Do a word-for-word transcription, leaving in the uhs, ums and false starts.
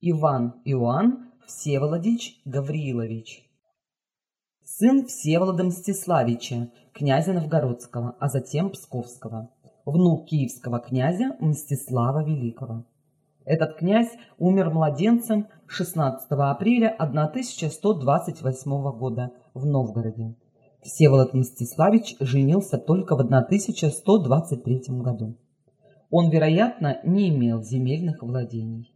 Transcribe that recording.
Иван Иоанн Всеволодич Гавриилович. Сын Всеволода Мстиславича, князя Новгородского, а затем Псковского, внук киевского князя Мстислава Великого. Этот князь умер младенцем шестнадцатого апреля тысяча сто двадцать восьмого года в Новгороде. Всеволод Мстиславич женился только в тысяча сто двадцать третьем году. Он, вероятно, не имел земельных владений.